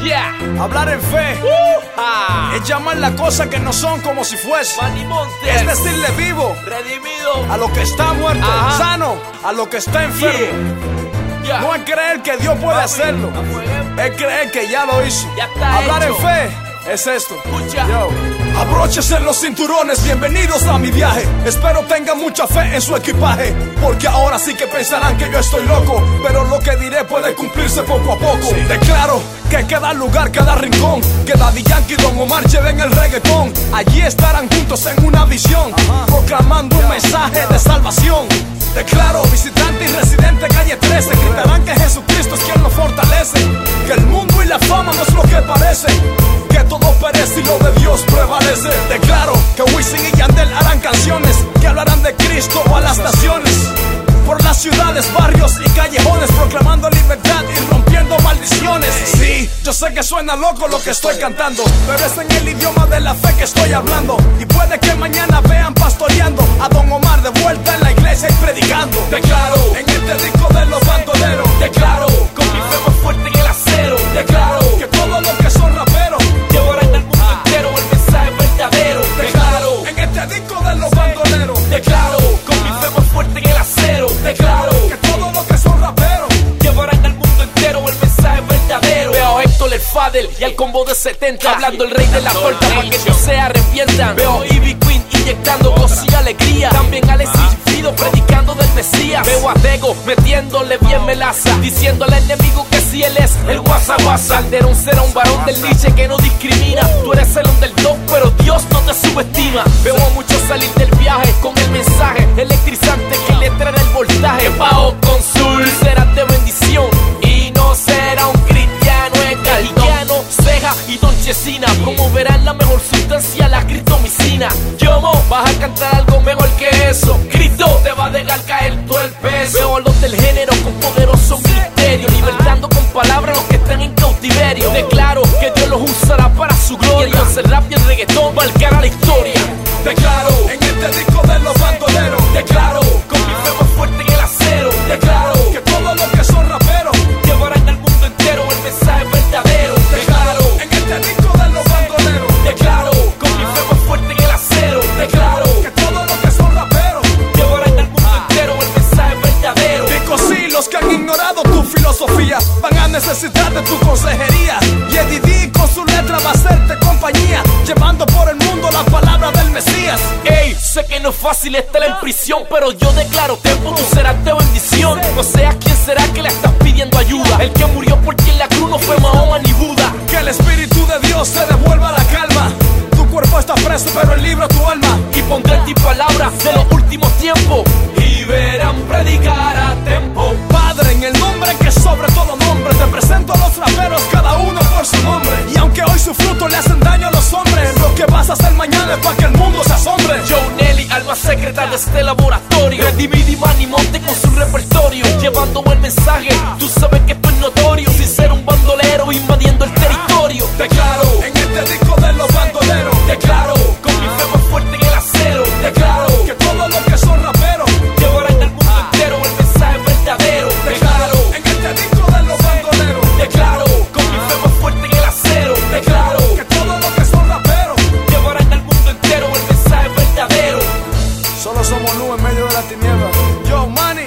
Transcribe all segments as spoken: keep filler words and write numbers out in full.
Yeah. Hablar en fe uh, ah. es llamar las cosas que no son como si fuese. Manny Montes. Es decirle vivo, redimido, a lo que está muerto. Ajá. Sano a lo que está enfermo. Yeah. Yeah. No es creer que Dios puede Mami, hacerlo, afuera. es creer que ya lo hizo. Ya está Hablar hecho. en fe es esto. Escucha. Yo. Abróchese los cinturones, bienvenidos a mi viaje. Espero tengan mucha fe en su equipaje, porque ahora sí que pensarán que yo estoy loco, pero lo que diré puede cumplirse poco a poco. Sí. Declaro que cada lugar, cada rincón, que Daddy Yankee y Don Omar lleven el reggaetón. Allí estarán juntos en una visión, ajá, proclamando un mensaje de salvación. Declaro, visitante y residente calle trece, gritarán que Jesucristo es quien nos fortalece, que el mundo y la fama no es lo que parece, que todo perece y lo de Dios prevalece. Declaro que Wisin y Yandel harán canciones que hablarán de Cristo a las naciones, por las ciudades, barrios y callejones, proclamando libertad y rompiendo maldiciones. Sí, yo sé que suena loco lo que estoy cantando, pero es en el idioma de la fe que estoy hablando. Y puede que mañana vean pastoreando a Don Omar de vuelta en la iglesia y predicando. Declaro, en este disco de los bandoleros, declaro, con mi fe más fuerte en el acero. Declaro, que todos los que son raperos llevarán al mundo ah. entero el mensaje verdadero. Declaro, en este disco de los bandoleros, declaro, con mi fe más fuerte en el acero. Declaro, que todos los que son raperos llevarán al mundo entero el mensaje verdadero. Veo a Héctor el Fadel y al combo de setenta hablando el rey de la torta para que no se arrepientan. Veo a Ivy Queen inyectando gozo y alegría, también Alex y Fido predicando del Mesías. Veo a Tego metiéndole bien melaza, diciendo al enemigo que si él es el guasa guasa. Calderón será un varón del Nietzsche que no discrimina. Tú eres el underdog pero Dios no te subestima. Veo a muchos salir del viaje con el mensaje electrizante que le traerá el voltaje. Pao Consul será de bendición y no será un cristiano cristiano, ceja y donchecina. Como verán la mejor sustancia, la critomicina. Yomo, vas a cantar algo mejor que eso. Cristo te va a dejar caer todo el peso. Veo a los del género con poderoso ministerio, libertando con palabras a los que están en cautiverio. Declaro que Dios los usará para su gloria, y entonces el rap y el reggaetón marcará la historia. Declaro, en este disco de los bandoleros, declaro, con mi fe más fuerte en el acero. Declaro, que todos los que son raperos llevarán al mundo entero el mensaje verdadero. Declaro, en este disco de los bandoleros, declaro, con mi fe más fuerte en el acero. Declaro, que todos los que son raperos llevarán al mundo ah. entero el mensaje verdadero. Dico sí, los que han ignorado tu filosofía van a necesitar de tu consejería, y Eddie D con su letra va a hacerte compañía, llevando por el mundo la palabra del Mesías. Ey, sé que no es fácil estar en prisión, pero yo declaro tiempo, tú serás de bendición. No sé a quién será que le estás pidiendo ayuda, el que murió porque en la cruz no fue Mahoma ni Buda. Que el Espíritu de Dios te devuelva la calma. Tu cuerpo está preso, pero el libro tu alma. Y pondré en ti palabras de los últimos tiempos, y verán predicar a tiempo. Padre, en el nombre que sobre todo nombre, te presento a los raperos, cada uno por su nombre. Y aunque hoy su fruto le hacen daño a los hombres, lo que vas a hacer mañana es para que el mundo se asombre. Joe Nelly, alma secreta de este laboratorio, Redimido y Manny Montes con su repertorio, llevando el mensaje, tú sabes que esto es notorio, sin ser un bandolero invadiendo el territorio. Declaro, en este disco de los bandoleros, declaro, con mi fe más fuerte en el acero. Declaro, que todos los que son raperos llevarán al mundo ah. entero el mensaje verdadero. Declaro, en este disco de los bandoleros, declaro, con mi fe más fuerte en el acero. Declaro, que todos los que son raperos llevarán al mundo entero el mensaje verdadero. Solo somos luz en medio de la tiniebla. Yo, Manny,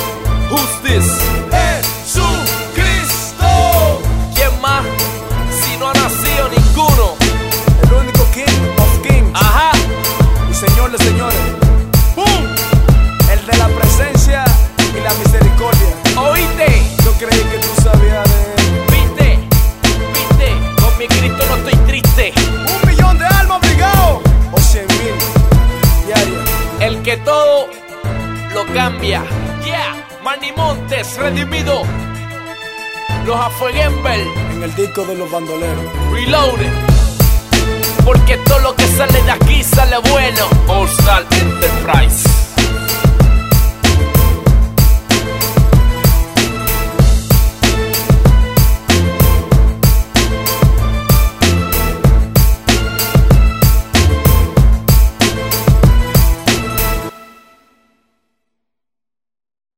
who's this? Jesucristo. ¿Quién más? Si no ha nacido ninguno. El único King of Kings. Ajá. Y Señor de señores. ¡Bum! El de la presencia y la misericordia. ¿Oíste? Yo creí que tú sabías de él. ¿Viste? ¿Viste? Con mi Cristo no estoy triste. Un millón de almas obligado. O cien mil diarias. El que todo lo cambia. Yeah. Manny Montes, redimido. Los Afueguember en el disco de los bandoleros. Reloaded. Porque todo lo que sale de aquí sale bueno. All Star Enterprise.